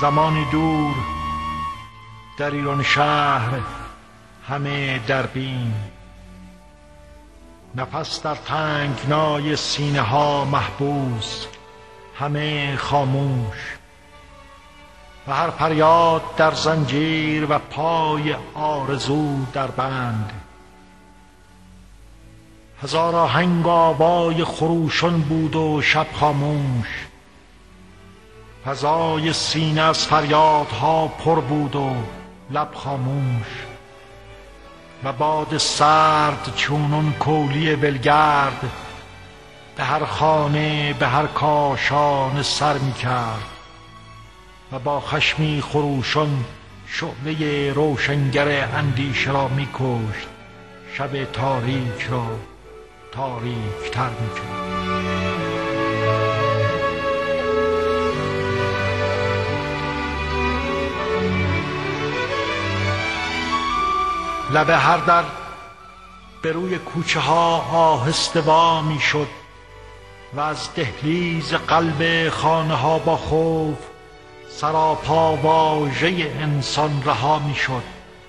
زمانی دور در ایران شهر همه در بیم، نفس در تنگنای سینه ها محبوس، همه خاموش، و هر فریاد در زنجیر و پای آرزو در بند. هزار آهنگ آوای خروشان بود و شب خاموش، فضای سینه از فریادها پر بود و لب خاموش، و باد سرد چونان کولی ولگرد به هر خانه به هر کاشانه سر می کرد، و با خشمی خروشان شعله روشنگر اندیشه را می کشت، شب تاریک را تاریک تر می کرد. لب هر در به روی کوچه ها آهسته وا می شد و از دهلیز قلب خانه ها با خوف سراپا واژه انسان رها می شد.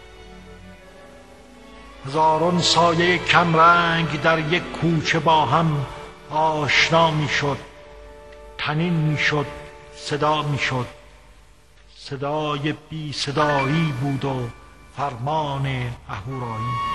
هزاران سایه کمرنگ در یک کوچه با هم آشنا می شد، تنین می شد، صدا می شد. صدای بی صدایی بود و فرمان اهورایی.